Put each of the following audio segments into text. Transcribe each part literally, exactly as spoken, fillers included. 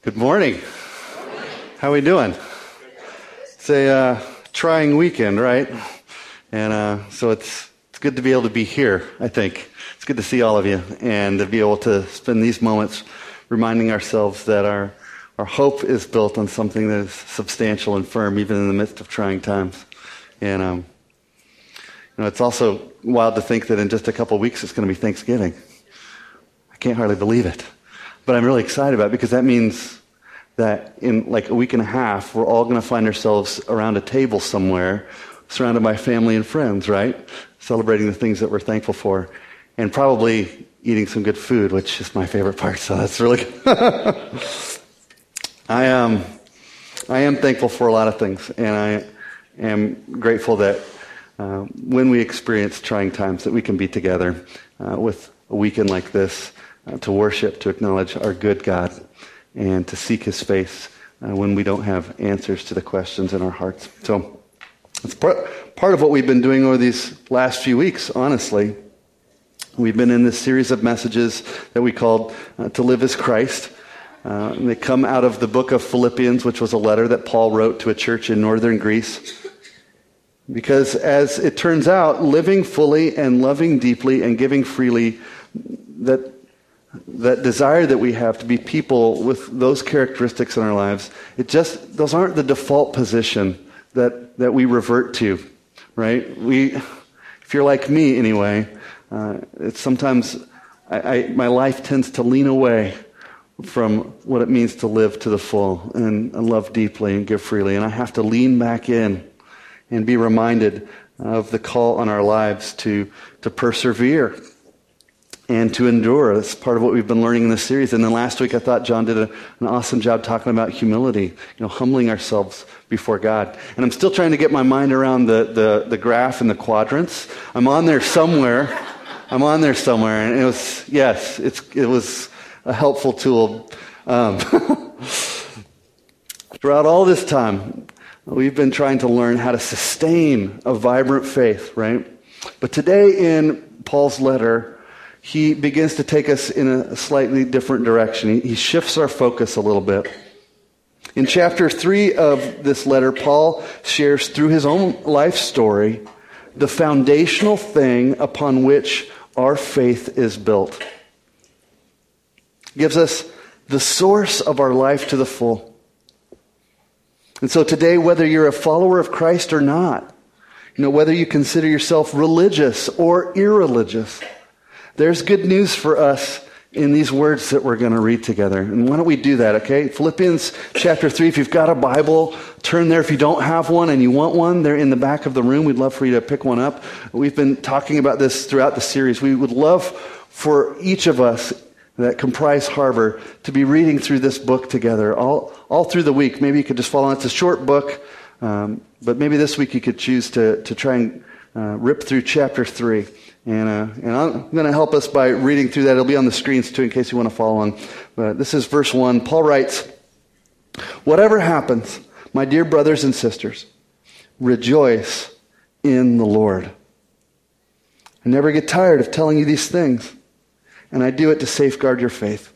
Good morning. How are we doing? It's a uh, trying weekend, right? And uh, so it's it's good to be able to be here, I think. It's good to see all of you and to be able to spend these moments reminding ourselves that our, our hope is built on something that is substantial and firm, even in the midst of trying times. And um, you know, it's also wild to think that in just a couple of weeks it's going to be Thanksgiving. I can't hardly believe it. But I'm really excited about it because that means that in like a week and a half, we're all going to find ourselves around a table somewhere, surrounded by family and friends, right? Celebrating the things that we're thankful for, and probably eating some good food, which is my favorite part. So that's really good. I am, I am thankful for a lot of things, and I am grateful that uh, when we experience trying times, that we can be together uh, with a weekend like this uh, to worship, to acknowledge our good God, and to seek His face uh, when we don't have answers to the questions in our hearts. So it's part, part of what we've been doing over these last few weeks, honestly. We've been in this series of messages that we called uh, To Live as Christ. Uh, and they come out of the book of Philippians, which was a letter that Paul wrote to a church in northern Greece. Because as it turns out, living fully and loving deeply and giving freely, that that desire that we have to be people with those characteristics in our lives, it just, those aren't the default position that, that we revert to, right? We, if you're like me anyway, uh, it's sometimes, I, I, my life tends to lean away from what it means to live to the full and, and love deeply and give freely. And I have to lean back in and be reminded of the call on our lives to, to persevere and to endure. That's part of what we've been learning in this series. And then last week I thought John did a, an awesome job talking about humility, you know, humbling ourselves before God. And I'm still trying to get my mind around the, the, the graph and the quadrants. I'm on there somewhere. I'm on there somewhere. And it was, yes, it's, it was a helpful tool. Um, throughout all this time, we've been trying to learn how to sustain a vibrant faith, right? But today in Paul's letter, he begins to take us in a slightly different direction. He shifts our focus a little bit. In chapter three of this letter, Paul shares through his own life story the foundational thing upon which our faith is built. He gives us the source of our life to the full. And so today, whether you're a follower of Christ or not, you know, whether you consider yourself religious or irreligious, there's good news for us in these words that we're going to read together. And why don't we do that, okay? Philippians chapter three, if you've got a Bible, turn there. If you don't have one and you want one, they're in the back of the room. We'd love for you to pick one up. We've been talking about this throughout the series. We would love for each of us that comprise Harbor to be reading through this book together all, all through the week. Maybe you could just follow. It's a short book, um, but maybe this week you could choose to, to try and uh, rip through chapter three. And, uh, and I'm going to help us by reading through that. It'll be on the screens too in case you want to follow on. But this is verse one. Paul writes, "Whatever happens, my dear brothers and sisters, rejoice in the Lord. I never get tired of telling you these things, and I do it to safeguard your faith.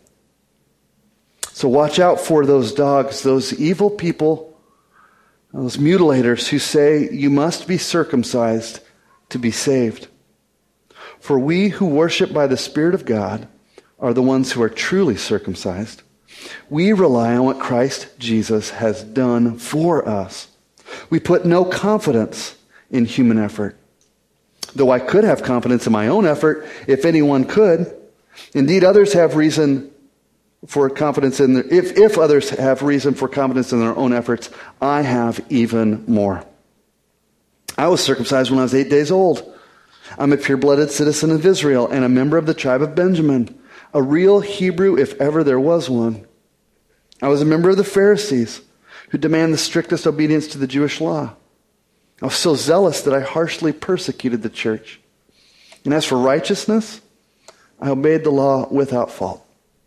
So watch out for those dogs, those evil people, those mutilators who say you must be circumcised to be saved. For we who worship by the Spirit of God are the ones who are truly circumcised. We rely on what Christ Jesus has done for us. We put no confidence in human effort. Though I could have confidence in my own effort, if anyone could. Indeed, others have reason for confidence in their, if, if others have reason for confidence in their own efforts, I have even more. I was circumcised when I was eight days old. I'm a pure-blooded citizen of Israel and a member of the tribe of Benjamin, a real Hebrew if ever there was one. I was a member of the Pharisees, who demand the strictest obedience to the Jewish law. I was so zealous that I harshly persecuted the church. And as for righteousness, I obeyed the law without fault.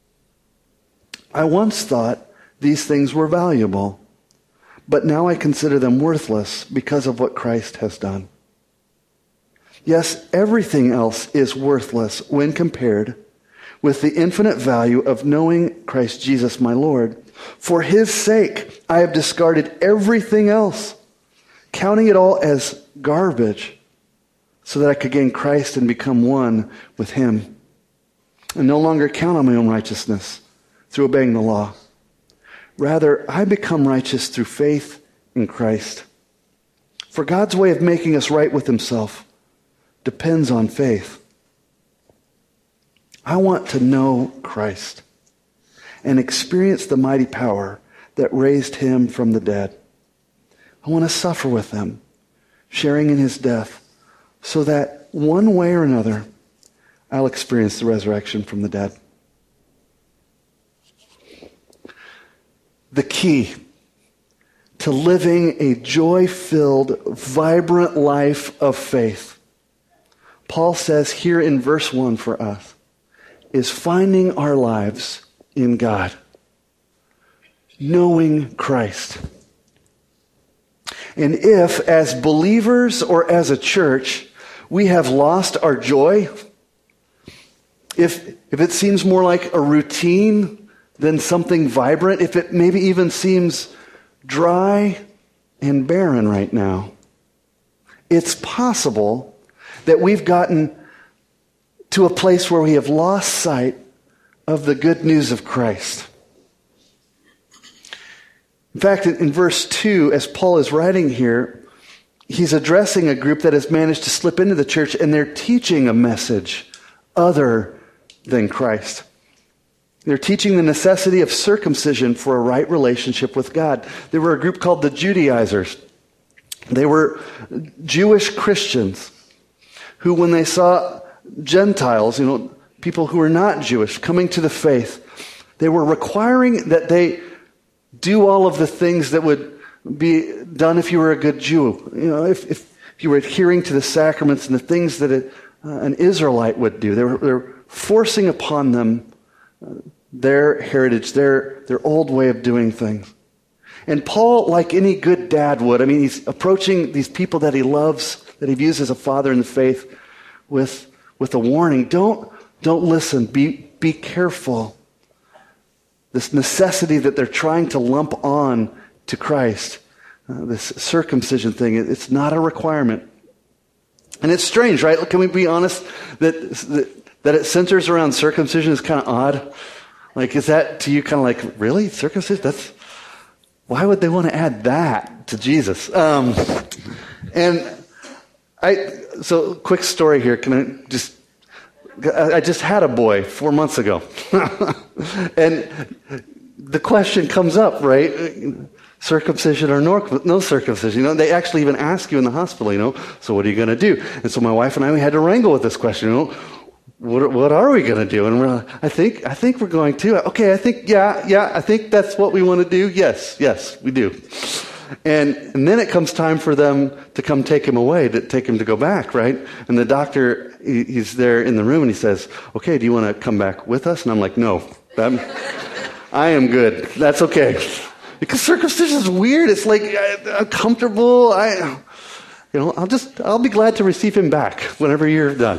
I once thought these things were valuable, but now I consider them worthless because of what Christ has done. Yes, everything else is worthless when compared with the infinite value of knowing Christ Jesus my Lord, For his sake, I have discarded everything else, counting it all as garbage, so that I could gain Christ and become one with him, and no longer count on my own righteousness through obeying the law. Rather, I become righteous through faith in Christ. For God's way of making us right with himself depends on faith. I want to know Christ and experience the mighty power that raised him from the dead. I want to suffer with him, sharing in his death, so that one way or another, I'll experience the resurrection from the dead. The key to living a joy-filled, vibrant life of faith, Paul says here in verse one for us, is finding our lives in God, knowing Christ. And if, as believers or as a church, we have lost our joy, if, if it seems more like a routine than something vibrant, if it maybe even seems dry and barren right now, it's possible that we've gotten to a place where we have lost sight of the good news of Christ. In fact, in verse two, as Paul is writing here, he's addressing a group that has managed to slip into the church, and they're teaching a message other than Christ. They're teaching the necessity of circumcision for a right relationship with God. There were a group called the Judaizers. They were Jewish Christians who, when they saw Gentiles, you know, people who were not Jewish, coming to the faith, they were requiring that they do all of the things that would be done if you were a good Jew. You know, if, if you were adhering to the sacraments and the things that a, uh, an Israelite would do. They were, they were forcing upon them uh, their heritage, their, their old way of doing things. And Paul, like any good dad would, I mean, he's approaching these people that he loves, that he views as a father in the faith, with, with a warning. Don't, don't listen. Be, be careful. This necessity that they're trying to lump on to Christ, uh, this circumcision thing, it, it's not a requirement. And it's strange, right? Can we be honest that, that, that it centers around circumcision is kind of odd? Like, is that to you kind of like, really? Circumcision? That's, why would they want to add that to Jesus? Um, and I, so quick story here. Can I just, I just had a boy four months ago. And the question comes up, right? Circumcision or no, no circumcision? You know, they actually even ask you in the hospital, you know, so what are you going to do? And so my wife and I, we had to wrangle with this question, you know, what, what are we going to do? And we're like, I think, I think we're going to. Okay, I think, yeah, yeah, I think that's what we want to do. Yes, yes, we do. And, and then it comes time for them to come take him away, to take him to go back, right? And the doctor, he, he's there in the room and he says, okay, do you want to come back with us? And I'm like, no, I'm, I am good. That's okay. Because circumcision is weird. It's like uh, uncomfortable. I, you know, I'll just, I'll be glad to receive him back whenever you're done.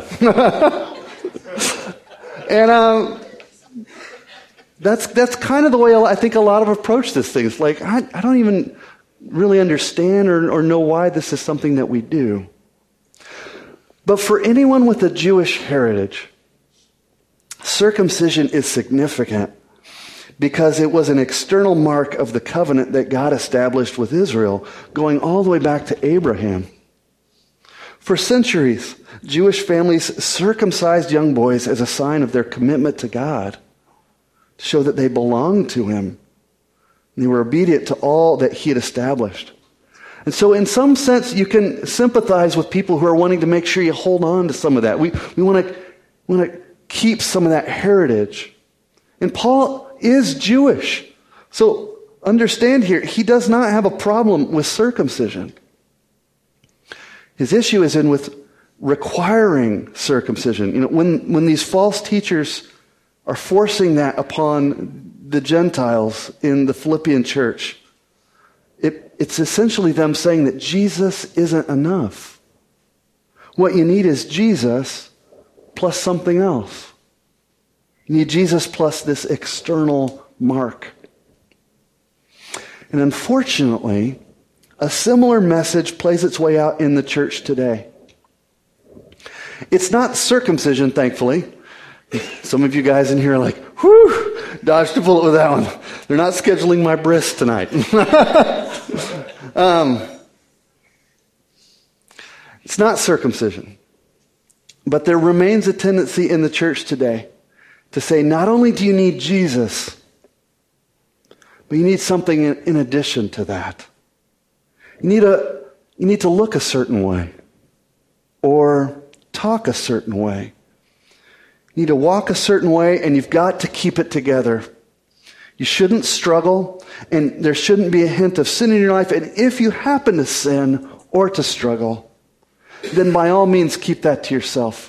And, um, that's, that's kind of the way I think a lot of approach this thing. It's like, I, I don't even really understand or, or know why this is something that we do. But for anyone with a Jewish heritage, circumcision is significant because it was an external mark of the covenant that God established with Israel, going all the way back to Abraham. For centuries, Jewish families circumcised young boys as a sign of their commitment to God, to show that they belonged to him. They were obedient to all that he had established. And so in some sense, you can sympathize with people who are wanting to make sure you hold on to some of that. We, we want to, want to keep some of that heritage. And Paul is Jewish. So understand here, he does not have a problem with circumcision. His issue is in with requiring circumcision. You know, when, when these false teachers are forcing that upon the Gentiles in the Philippian church, it, it's essentially them saying that Jesus isn't enough. What you need is Jesus plus something else. You need Jesus plus this external mark. And unfortunately, a similar message plays its way out in the church today. It's not circumcision, thankfully. Some of you guys in here are like, whew, dodged a bullet with that one. They're not scheduling my bris tonight. um, it's not circumcision. But there remains a tendency in the church today to say, not only do you need Jesus, but you need something in, in addition to that. You need a, you need to look a certain way, or talk a certain way. You need to walk a certain way, and you've got to keep it together. You shouldn't struggle, and there shouldn't be a hint of sin in your life. And if you happen to sin or to struggle, then by all means keep that to yourself.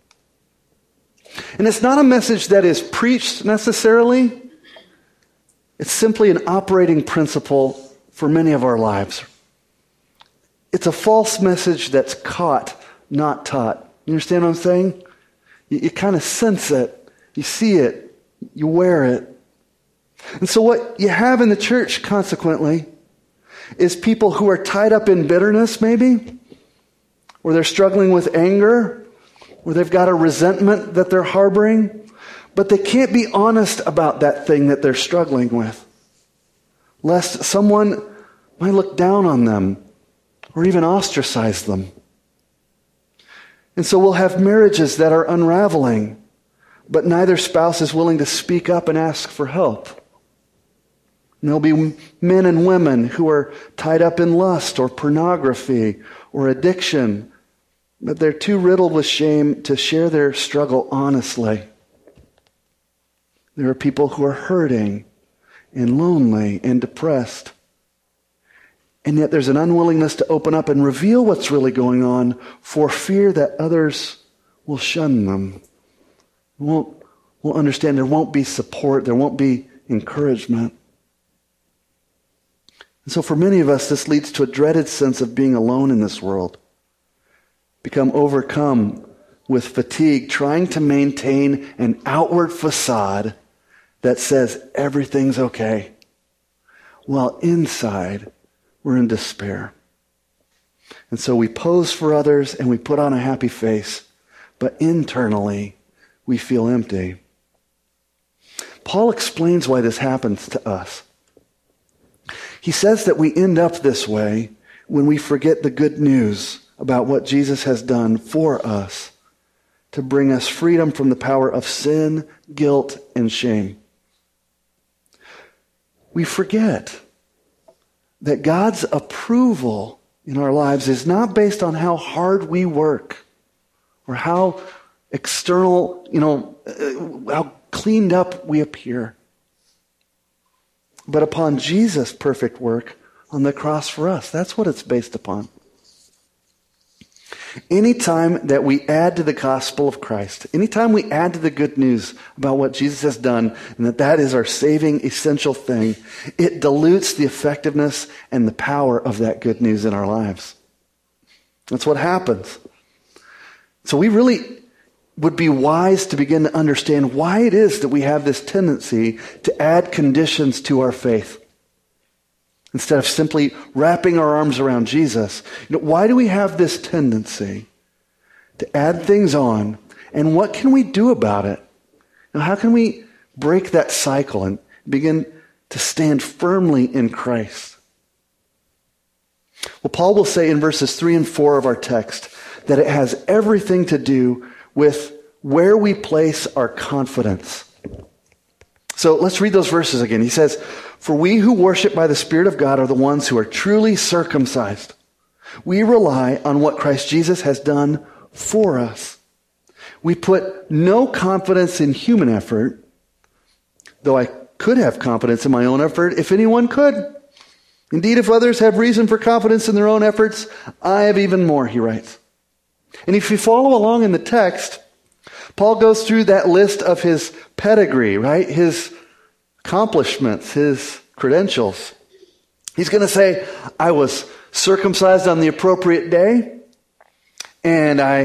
And it's not a message that is preached necessarily. It's simply an operating principle for many of our lives. It's a false message that's caught, not taught. You understand what I'm saying? You, you kind of sense it. You see it. You wear it. And so what you have in the church, consequently, is people who are tied up in bitterness, maybe, or they're struggling with anger, or they've got a resentment that they're harboring, but they can't be honest about that thing that they're struggling with, lest someone might look down on them or even ostracize them. And so we'll have marriages that are unraveling, but neither spouse is willing to speak up and ask for help. And there'll be men and women who are tied up in lust or pornography or addiction, but they're too riddled with shame to share their struggle honestly. There are people who are hurting and lonely and depressed, and yet there's an unwillingness to open up and reveal what's really going on for fear that others will shun them, won't, won't understand. There won't be support. There won't be encouragement. And so for many of us, this leads to a dreaded sense of being alone in this world. Become overcome with fatigue, trying to maintain an outward facade that says everything's okay, while inside we're in despair. And so we pose for others and we put on a happy face, but internally we feel empty. Paul explains why this happens to us. He says that we end up this way when we forget the good news about what Jesus has done for us to bring us freedom from the power of sin, guilt, and shame. We forget that God's approval in our lives is not based on how hard we work or how external, you know, how cleaned up we appear, but upon Jesus' perfect work on the cross for us. That's what it's based upon. Anytime that we add to the gospel of Christ, anytime we add to the good news about what Jesus has done, and that that is our saving essential thing, it dilutes the effectiveness and the power of that good news in our lives. That's what happens. So we really would be wise to begin to understand why it is that we have this tendency to add conditions to our faith. Instead of simply wrapping our arms around Jesus, you know, why do we have this tendency to add things on? And what can we do about it? Now, how can we break that cycle and begin to stand firmly in Christ? Well, Paul will say in verses three and four of our text that it has everything to do with where we place our confidence. So let's read those verses again. He says, "For we who worship by the Spirit of God are the ones who are truly circumcised. We rely on what Christ Jesus has done for us. We put no confidence in human effort, though I could have confidence in my own effort if anyone could. Indeed, if others have reason for confidence in their own efforts, I have even more," he writes. And if you follow along in the text, Paul goes through that list of his pedigree, right? His accomplishments, his credentials. He's going to say, I was circumcised on the appropriate day, and I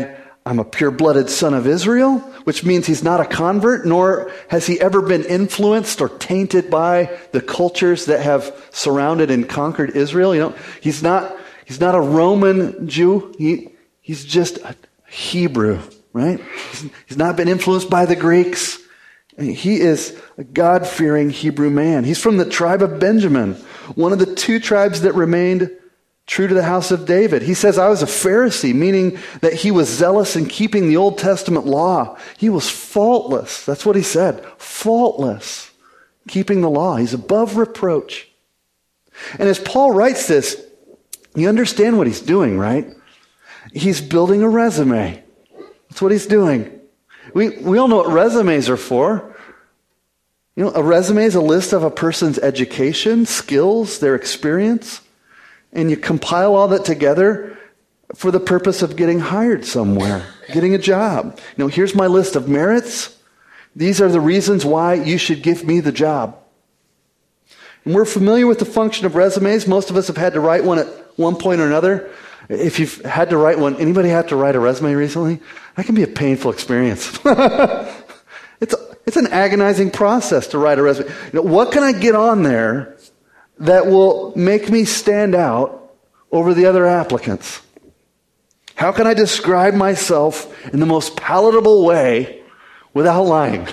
I'm a pure-blooded son of Israel, which means he's not a convert, nor has he ever been influenced or tainted by the cultures that have surrounded and conquered Israel. You know, he's not, he's not a Roman Jew. He, he's just a Hebrew, right? He's, he's not been influenced by the Greeks. He is a God-fearing Hebrew man. He's from the tribe of Benjamin, one of the two tribes that remained true to the house of David. He says, I was a Pharisee, meaning that he was zealous in keeping the Old Testament law. He was faultless. That's what he said. Faultless. Keeping the law. He's above reproach. And as Paul writes this, you understand what he's doing, right? He's building a resume. That's what he's doing. We, we all know what resumes are for. You know, a resume is a list of a person's education, skills, their experience. And you compile all that together for the purpose of getting hired somewhere, getting a job. You know, here's my list of merits. These are the reasons why you should give me the job. And we're familiar with the function of resumes. Most of us have had to write one at one point or another. If you've had to write one, anybody have to write a resume recently? That can be a painful experience. it's, a, it's an agonizing process to write a resume. You know, what can I get on there that will make me stand out over the other applicants? How can I describe myself in the most palatable way without lying?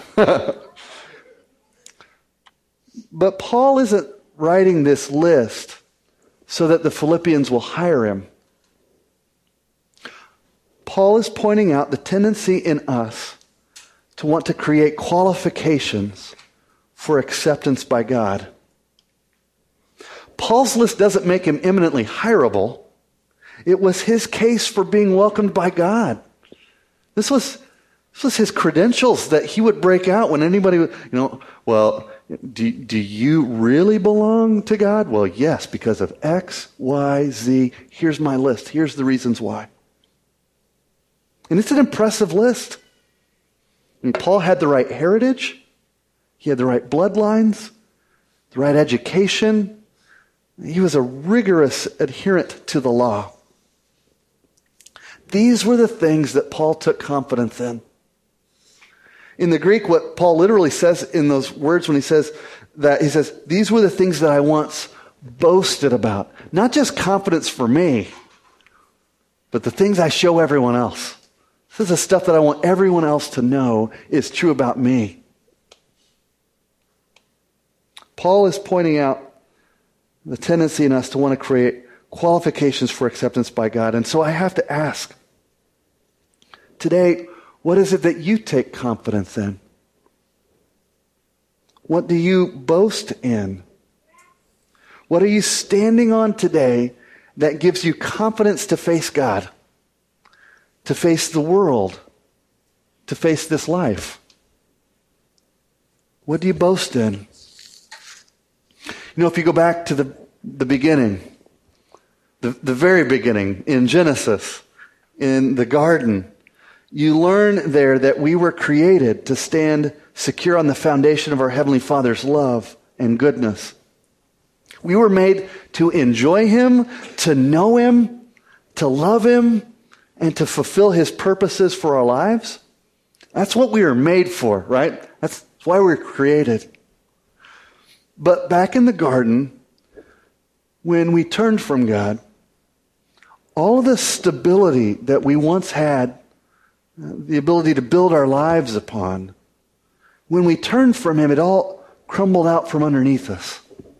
But Paul isn't writing this list so that the Philippians will hire him. Paul is pointing out the tendency in us to want to create qualifications for acceptance by God. Paul's list doesn't make him eminently hireable. It was his case for being welcomed by God. This was, this was his credentials that he would break out when anybody would, you know, well, do, do you really belong to God? Well, yes, because of X, Y, Z. Here's my list. Here's the reasons why. And it's an impressive list. I mean, Paul had the right heritage. He had the right bloodlines, the right education. He was a rigorous adherent to the law. These were the things that Paul took confidence in. In the Greek, what Paul literally says in those words when he says that, he says, these were the things that I once boasted about. Not just confidence for me, but the things I show everyone else. This is the stuff that I want everyone else to know is true about me. Paul is pointing out the tendency in us to want to create qualifications for acceptance by God. And so I have to ask, today, what is it that you take confidence in? What do you boast in? What are you standing on today that gives you confidence to face God, to face the world, to face this life? What do you boast in? You know, if you go back to the, the beginning, the, the very beginning, in Genesis, in the garden, you learn there that we were created to stand secure on the foundation of our Heavenly Father's love and goodness. We were made to enjoy Him, to know Him, to love Him, and to fulfill His purposes for our lives. That's what we were made for, right? That's why we were created. But back in the garden, when we turned from God, all of the stability that we once had, the ability to build our lives upon, when we turned from Him, it all crumbled out from underneath us.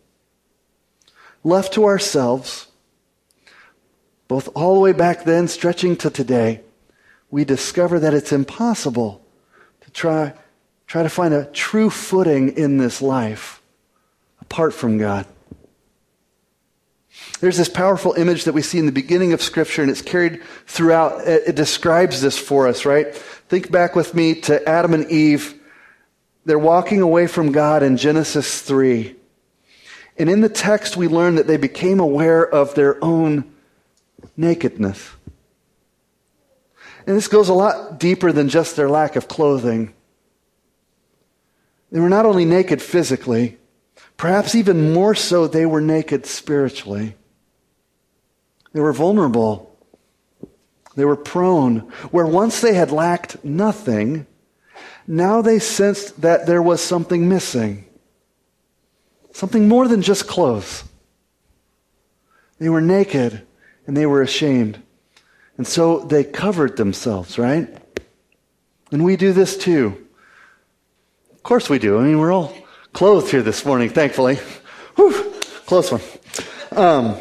Left to ourselves, both all the way back then, stretching to today, we discover that it's impossible to try, try to find a true footing in this life apart from God. There's this powerful image that we see in the beginning of Scripture, and it's carried throughout. It describes this for us, right? Think back with me to Adam and Eve. They're walking away from God in Genesis three. And in the text, we learn that they became aware of their own nakedness. And this goes a lot deeper than just their lack of clothing. They were not only naked physically, perhaps even more so, they were naked spiritually. They were vulnerable. They were prone, where once they had lacked nothing, now they sensed that there was something missing. Something more than just clothes. They were naked and they were ashamed. And so they covered themselves, right? And we do this too. Of course we do. I mean, we're all clothed here this morning, thankfully. Whew, close one. Um,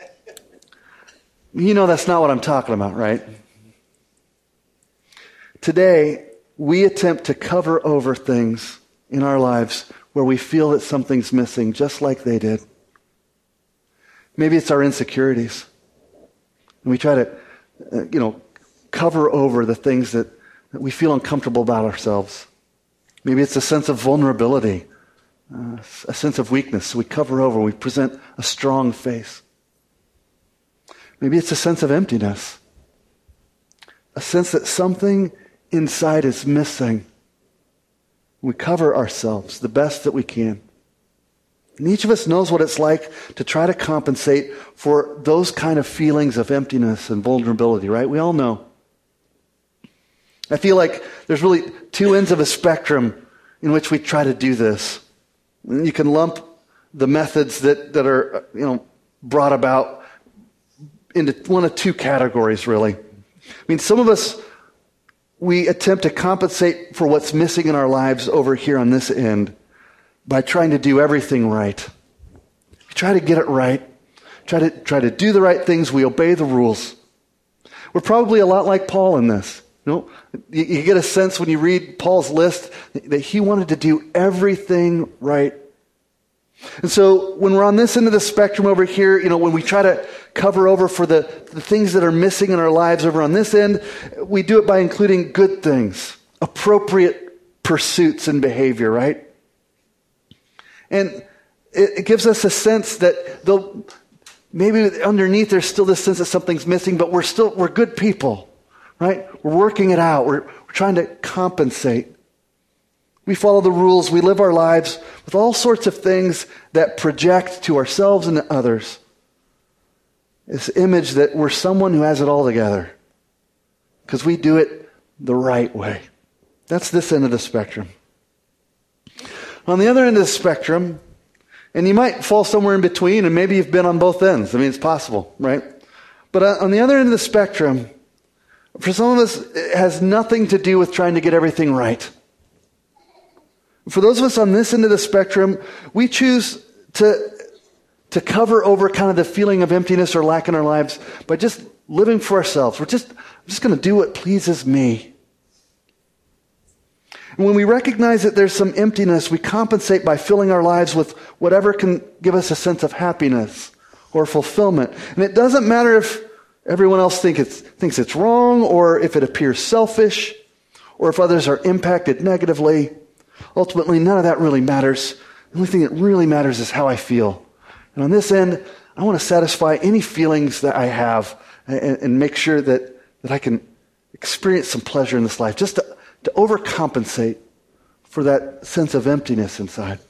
you know that's not what I'm talking about, right? Today, we attempt to cover over things in our lives where we feel that something's missing, just like they did. Maybe it's our insecurities. And we try to, uh, you know, cover over the things that, that we feel uncomfortable about ourselves. Maybe it's a sense of vulnerability, uh, a sense of weakness. So we cover over, we present a strong face. Maybe it's a sense of emptiness, a sense that something inside is missing. We cover ourselves the best that we can. And each of us knows what it's like to try to compensate for those kind of feelings of emptiness and vulnerability, right? We all know. I feel like there's really two ends of a spectrum in which we try to do this. And you can lump the methods that, that are, you know, brought about into one of two categories, really. I mean, some of us, we attempt to compensate for what's missing in our lives over here on this end by trying to do everything right. We try to get it right. Try to try to do the right things. We obey the rules. We're probably a lot like Paul in this. You know, you, you get a sense when you read Paul's list that he wanted to do everything right. And so when we're on this end of the spectrum over here, you know, when we try to cover over for the, the things that are missing in our lives over on this end, we do it by including good things, appropriate pursuits and behavior, right? And it, it gives us a sense that though maybe underneath there's still this sense that something's missing, but we're still, we're good people, right? We're working it out. We're, we're trying to compensate. We follow the rules. We live our lives with all sorts of things that project to ourselves and to others this image that we're someone who has it all together because we do it the right way. That's this end of the spectrum. On the other end of the spectrum, and you might fall somewhere in between, and maybe you've been on both ends. I mean, it's possible, right? But on the other end of the spectrum, for some of us, it has nothing to do with trying to get everything right. For those of us on this end of the spectrum, we choose to, to cover over kind of the feeling of emptiness or lack in our lives by just living for ourselves. We're just, I'm just going to do what pleases me. And when we recognize that there's some emptiness, we compensate by filling our lives with whatever can give us a sense of happiness or fulfillment. And it doesn't matter if everyone else think it's, thinks it's wrong or if it appears selfish or if others are impacted negatively. Ultimately, none of that really matters. The only thing that really matters is how I feel. And on this end, I want to satisfy any feelings that I have and, and make sure that, that I can experience some pleasure in this life, just to, to overcompensate for that sense of emptiness inside.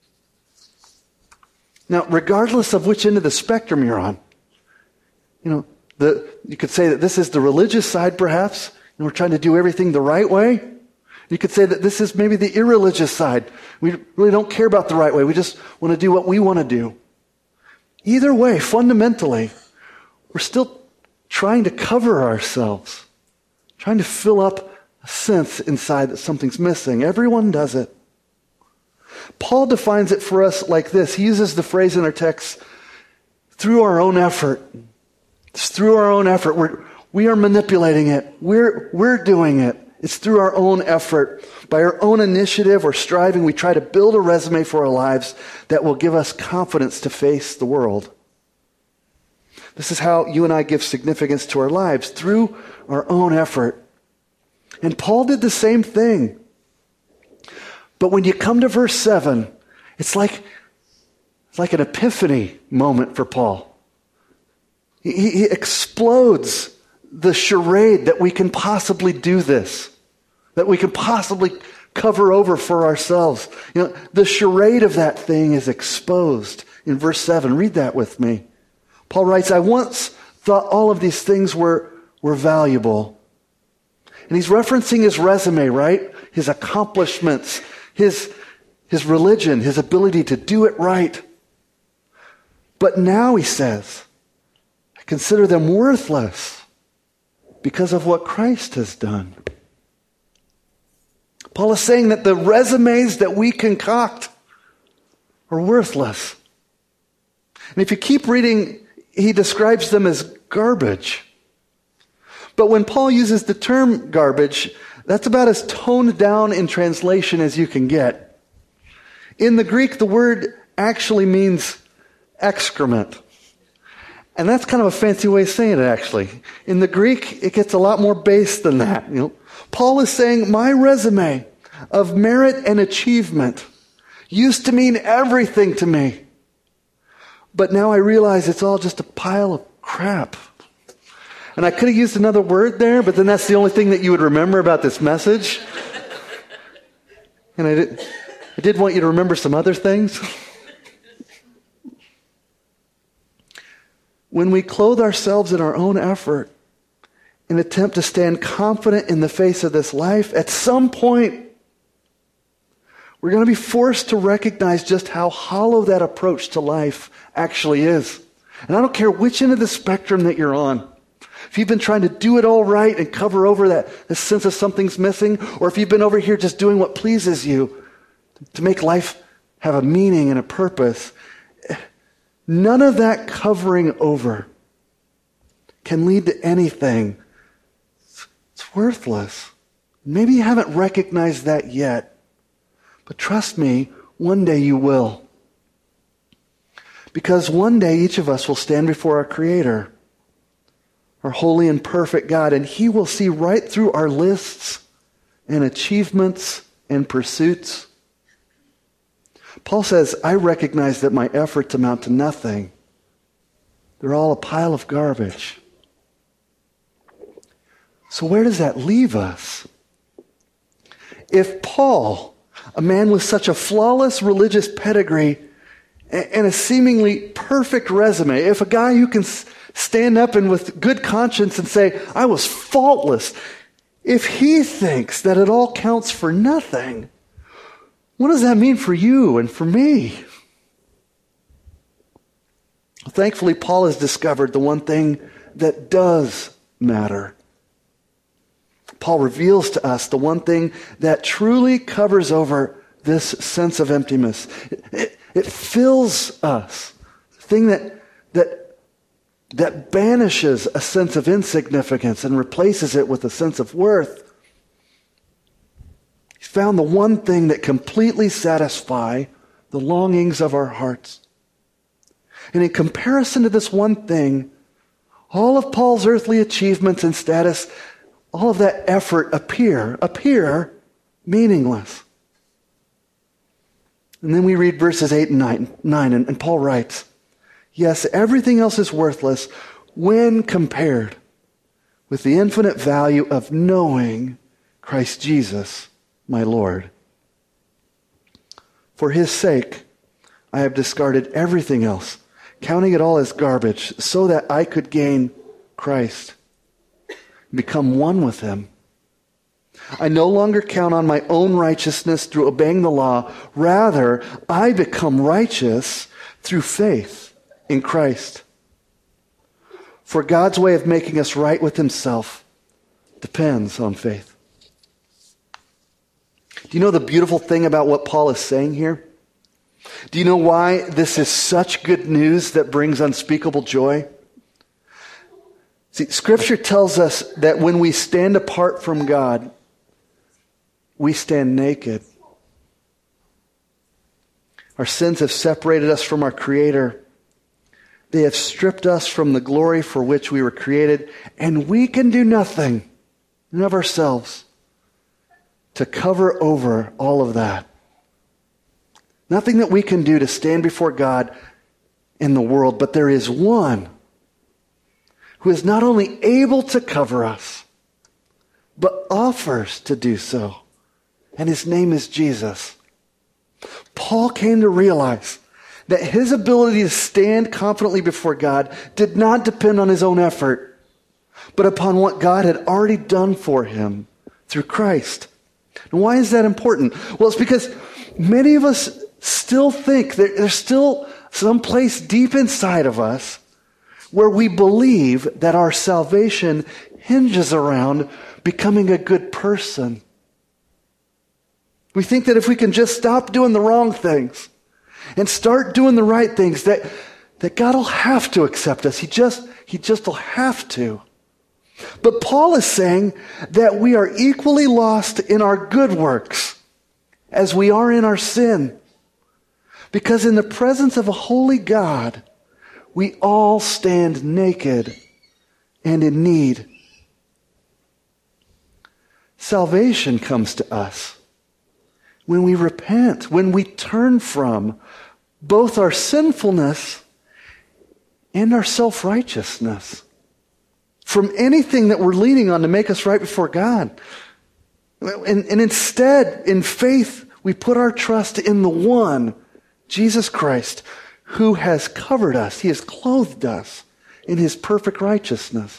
Now, regardless of which end of the spectrum you're on, you know, the, you could say that this is the religious side, perhaps, and we're trying to do everything the right way. You could say that this is maybe the irreligious side. We really don't care about the right way. We just want to do what we want to do. Either way, fundamentally, we're still trying to cover ourselves, trying to fill up a sense inside that something's missing. Everyone does it. Paul defines it for us like this. He uses the phrase in our text, through our own effort. It's through our own effort. We're, we are manipulating it. We're, we're doing it. It's through our own effort. By our own initiative or striving, we try to build a resume for our lives that will give us confidence to face the world. This is how you and I give significance to our lives, through our own effort. And Paul did the same thing. But when you come to verse seven, it's like, it's like an epiphany moment for Paul. He, he explodes the charade that we can possibly do this, that we can possibly cover over for ourselves. You know, the charade of that thing is exposed in verse seven. Read that with me. Paul writes, I once thought all of these things were, We're valuable. And he's referencing his resume, right? His accomplishments, his, his religion, his ability to do it right. But now he says, I consider them worthless because of what Christ has done. Paul is saying that the resumes that we concoct are worthless. And if you keep reading, he describes them as garbage. But when Paul uses the term garbage, that's about as toned down in translation as you can get. In the Greek, the word actually means excrement. And that's kind of a fancy way of saying it, actually. In the Greek, it gets a lot more base than that. You know, Paul is saying, my resume of merit and achievement used to mean everything to me. But now I realize it's all just a pile of crap. And I could have used another word there, but then that's the only thing that you would remember about this message. And I did, I did want you to remember some other things. When we clothe ourselves in our own effort and attempt to stand confident in the face of this life, at some point, we're going to be forced to recognize just how hollow that approach to life actually is. And I don't care which end of the spectrum that you're on. If you've been trying to do it all right and cover over that, that sense of something's missing, or if you've been over here just doing what pleases you to make life have a meaning and a purpose, none of that covering over can lead to anything. It's worthless. Maybe you haven't recognized that yet, but trust me, one day you will. Because one day each of us will stand before our Creator, our holy and perfect God, and He will see right through our lists and achievements and pursuits. Paul says, I recognize that my efforts amount to nothing. They're all a pile of garbage. So where does that leave us? If Paul, a man with such a flawless religious pedigree and a seemingly perfect resume, if a guy who can stand up and with good conscience and say, I was faultless, if he thinks that it all counts for nothing, what does that mean for you and for me? Thankfully, Paul has discovered the one thing that does matter. Paul reveals to us the one thing that truly covers over this sense of emptiness. It, it, it fills us. The thing that, that, that banishes a sense of insignificance and replaces it with a sense of worth. He's found the one thing that completely satisfies the longings of our hearts. And in comparison to this one thing, all of Paul's earthly achievements and status, all of that effort appear, appear meaningless. And then we read verses eight and nine, nine and, and Paul writes, yes, everything else is worthless when compared with the infinite value of knowing Christ Jesus, my Lord. For His sake, I have discarded everything else, counting it all as garbage, so that I could gain Christ, become one with Him. I no longer count on my own righteousness through obeying the law. Rather, I become righteous through faith in Christ. For God's way of making us right with Himself depends on faith. Do you know the beautiful thing about what Paul is saying here? Do you know why this is such good news that brings unspeakable joy? See, Scripture tells us that when we stand apart from God, we stand naked. Our sins have separated us from our Creator. They have stripped us from the glory for which we were created, and we can do nothing in of ourselves to cover over all of that. Nothing that we can do to stand before God in the world, but there is one who is not only able to cover us, but offers to do so. And His name is Jesus. Paul came to realize that his ability to stand confidently before God did not depend on his own effort, but upon what God had already done for him through Christ. And why is that important? Well, it's because many of us still think that there's still some place deep inside of us where we believe that our salvation hinges around becoming a good person. We think that if we can just stop doing the wrong things and start doing the right things, that, that God will have to accept us. He just, he just will have to. But Paul is saying that we are equally lost in our good works as we are in our sin. Because in the presence of a holy God, we all stand naked and in need. Salvation comes to us when we repent, when we turn from both our sinfulness and our self-righteousness, from anything that we're leaning on to make us right before God. And, and instead, in faith, we put our trust in the one, Jesus Christ, who has covered us. He has clothed us in his perfect righteousness.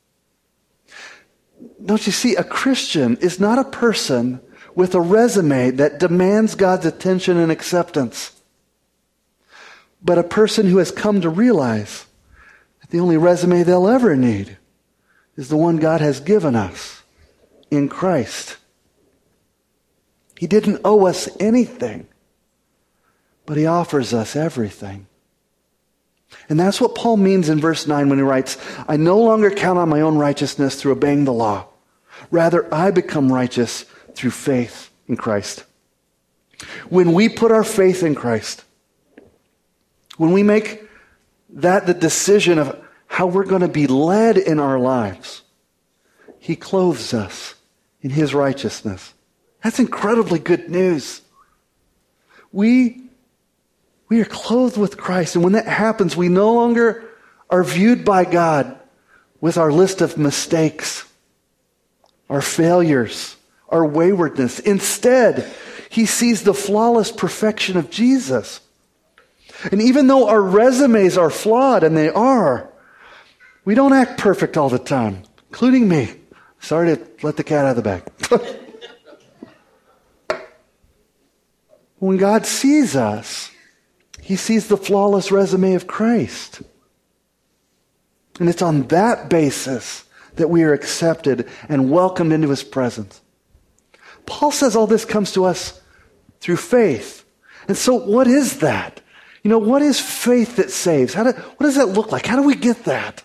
Don't you see, a Christian is not a person with a resume that demands God's attention and acceptance, but a person who has come to realize that the only resume they'll ever need is the one God has given us in Christ. He didn't owe us anything, but he offers us everything. And that's what Paul means in verse nine when he writes, I no longer count on my own righteousness through obeying the law. Rather, I become righteous through faith in Christ. When we put our faith in Christ, when we make that the decision of how we're going to be led in our lives, he clothes us in his righteousness. That's incredibly good news. We, we are clothed with Christ, and when that happens, we no longer are viewed by God with our list of mistakes, our failures, our waywardness. Instead, he sees the flawless perfection of Jesus. And even though our resumes are flawed, and they are, we don't act perfect all the time, including me. Sorry to let the cat out of the bag. When God sees us, he sees the flawless resume of Christ. And it's on that basis that we are accepted and welcomed into his presence. Paul says all this comes to us through faith. And so what is that? You know, what is faith that saves? How do, what does that look like? How do we get that?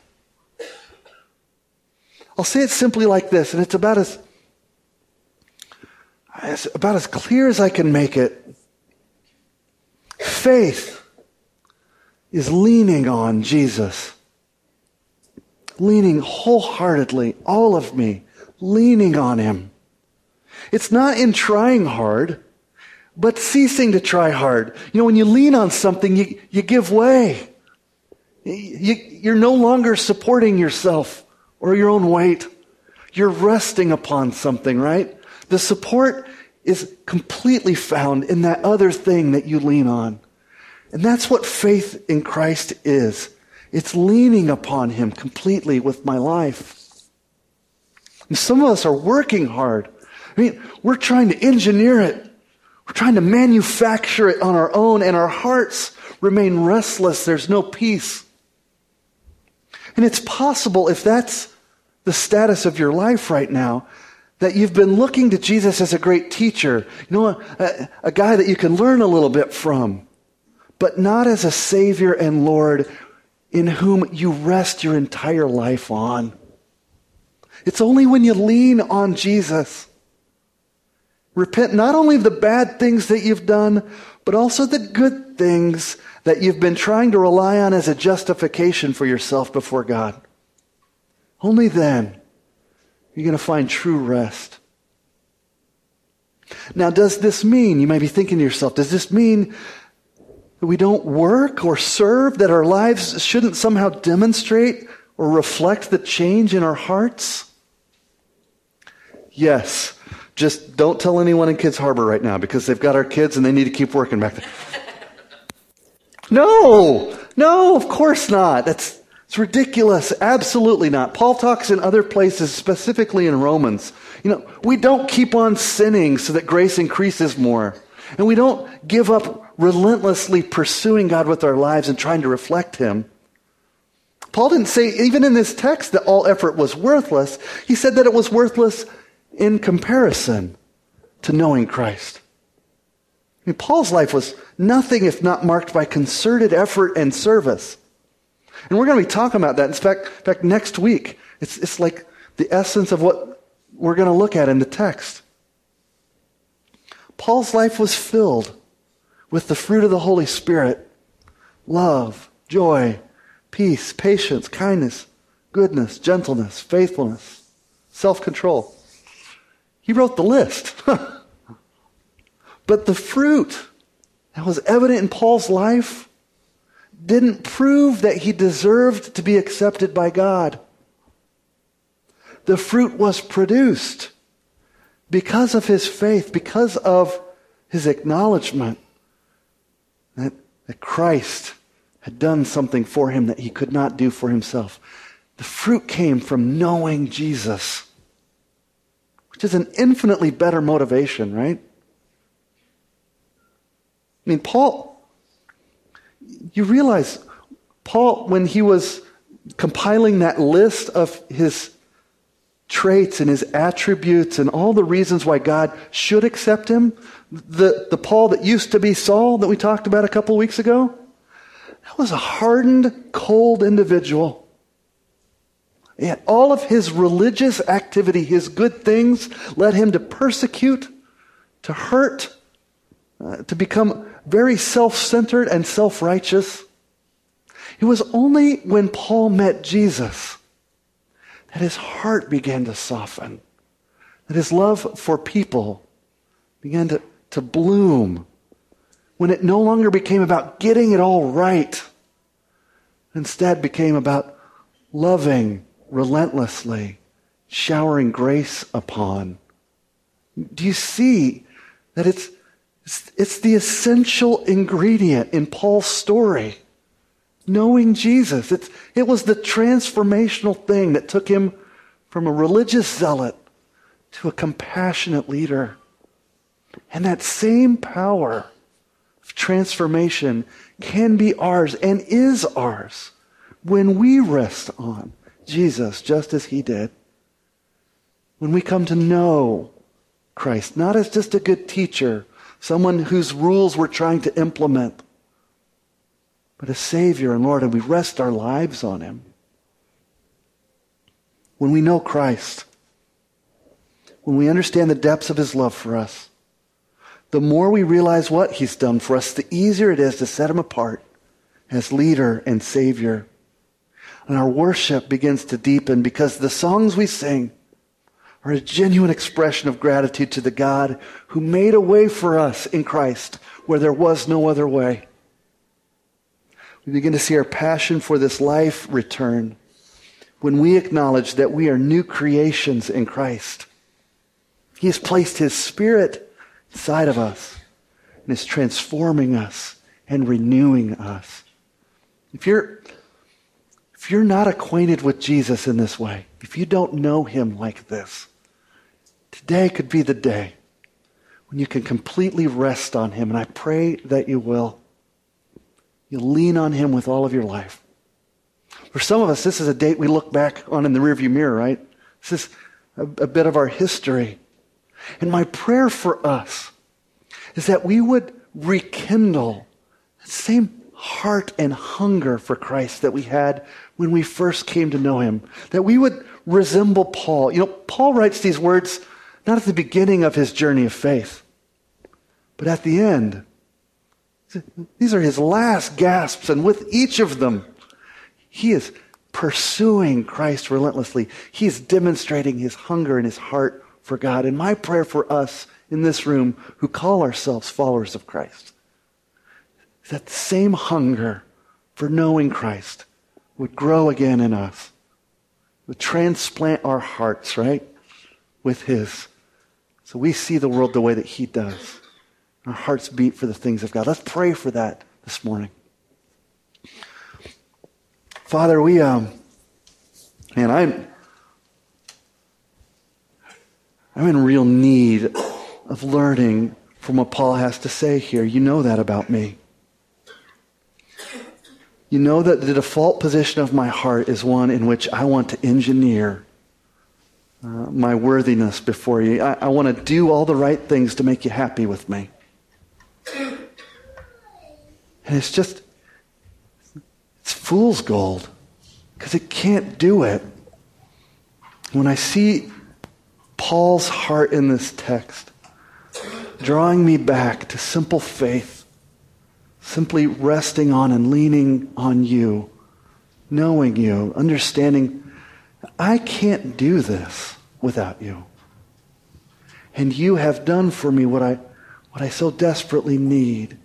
I'll say it simply like this, and it's about as, it's about as clear as I can make it. Faith is leaning on Jesus. Leaning wholeheartedly, all of me, leaning on him. It's not in trying hard, but ceasing to try hard. You know, when you lean on something, you, you give way. You, you're no longer supporting yourself or your own weight. You're resting upon something, right? The support is completely found in that other thing that you lean on. And that's what faith in Christ is. It's leaning upon him completely with my life. And some of us are working hard. I mean, we're trying to engineer it. We're trying to manufacture it on our own, and our hearts remain restless. There's no peace. And it's possible, if that's the status of your life right now, that you've been looking to Jesus as a great teacher, you know, a, a guy that you can learn a little bit from, but not as a Savior and Lord in whom you rest your entire life on. It's only when you lean on Jesus, repent not only of the bad things that you've done, but also the good things that you've been trying to rely on as a justification for yourself before God. Only then you're going to find true rest. Now, does this mean, you may be thinking to yourself, does this mean that we don't work or serve, that our lives shouldn't somehow demonstrate or reflect the change in our hearts? Yes. Just don't tell anyone in Kids Harbor right now, because they've got our kids and they need to keep working back there. No, no, of course not. That's, that's It's ridiculous. Absolutely not. Paul talks in other places, specifically in Romans. You know, we don't keep on sinning so that grace increases more. And we don't give up relentlessly pursuing God with our lives and trying to reflect Him. Paul didn't say, even in this text, that all effort was worthless. He said that it was worthless in comparison to knowing Christ. I mean, Paul's life was nothing if not marked by concerted effort and service. And we're going to be talking about that. In fact, in fact next week, it's, it's like the essence of what we're going to look at in the text. Paul's life was filled with the fruit of the Holy Spirit: love, joy, peace, patience, kindness, goodness, gentleness, faithfulness, self-control. He wrote the list. But the fruit that was evident in Paul's life didn't prove that he deserved to be accepted by God. The fruit was produced because of his faith, because of his acknowledgement that, that Christ had done something for him that he could not do for himself. The fruit came from knowing Jesus, which is an infinitely better motivation, right? I mean, Paul, you realize, Paul, when he was compiling that list of his traits and his attributes and all the reasons why God should accept him, the, the Paul that used to be Saul that we talked about a couple weeks ago, that was a hardened, cold individual. Yet all of his religious activity, his good things, led him to persecute, to hurt, uh, to become very self-centered and self-righteous. It was only when Paul met Jesus that his heart began to soften, that his love for people began to, to bloom, when it no longer became about getting it all right, instead became about loving relentlessly, showering grace upon. Do you see that it's It's, it's the essential ingredient in Paul's story. Knowing Jesus. It's, it was the transformational thing that took him from a religious zealot to a compassionate leader. And that same power of transformation can be ours and is ours when we rest on Jesus just as he did. When we come to know Christ, not as just a good teacher, someone whose rules we're trying to implement, but a Savior and Lord, and we rest our lives on him. When we know Christ, when we understand the depths of his love for us, the more we realize what he's done for us, the easier it is to set him apart as leader and Savior. And our worship begins to deepen because the songs we sing are a genuine expression of gratitude to the God who made a way for us in Christ where there was no other way. We begin to see our passion for this life return when we acknowledge that we are new creations in Christ. He has placed his Spirit inside of us and is transforming us and renewing us. If you're, if you're not acquainted with Jesus in this way, if you don't know him like this, today could be the day when you can completely rest on him, and I pray that you will. You'll lean on him with all of your life. For some of us, this is a date we look back on in the rearview mirror, right? This is a, a bit of our history. And my prayer for us is that we would rekindle the same heart and hunger for Christ that we had when we first came to know him. That we would resemble Paul. You know, Paul writes these words not at the beginning of his journey of faith, but at the end. These are his last gasps, and with each of them, he is pursuing Christ relentlessly. He is demonstrating his hunger and his heart for God. And my prayer for us in this room who call ourselves followers of Christ is that the same hunger for knowing Christ would grow again in us, would transplant our hearts, right, with his. So we see the world the way that he does. Our hearts beat for the things of God. Let's pray for that this morning. Father, we, um, man, I'm, I'm in real need of learning from what Paul has to say here. You know that about me. You know that the default position of my heart is one in which I want to engineer uh, my worthiness before you. I, I want to do all the right things to make you happy with me. And it's just, it's fool's gold, because it can't do it. When I see Paul's heart in this text, drawing me back to simple faith, simply resting on and leaning on you, knowing you, understanding, I can't do this without you. And you have done for me what I, what I so desperately need.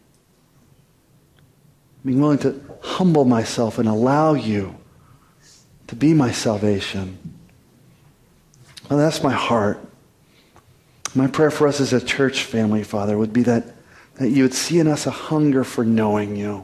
Being willing to humble myself and allow you to be my salvation. Well, that's my heart. My prayer for us as a church family, Father, would be that, that you would see in us a hunger for knowing you.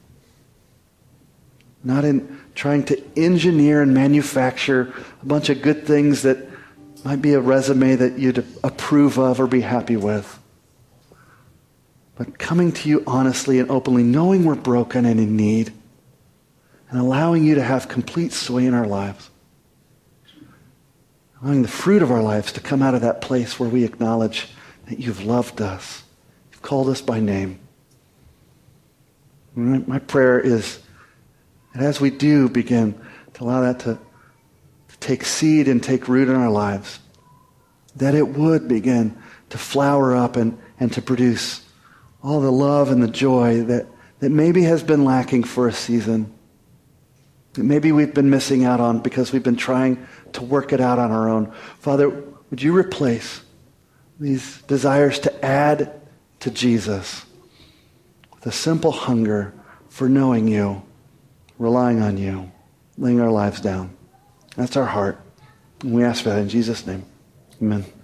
Not in trying to engineer and manufacture a bunch of good things that might be a resume that you'd approve of or be happy with. But coming to you honestly and openly, knowing we're broken and in need, and allowing you to have complete sway in our lives. Allowing the fruit of our lives to come out of that place where we acknowledge that you've loved us. You've called us by name. My prayer is that as we do begin to allow that to, to take seed and take root in our lives, that it would begin to flower up and, and to produce all the love and the joy that, that maybe has been lacking for a season. That maybe we've been missing out on because we've been trying to work it out on our own. Father, would you replace these desires to add to Jesus with a simple hunger for knowing you, relying on you, laying our lives down. That's our heart. And we ask for that in Jesus' name. Amen.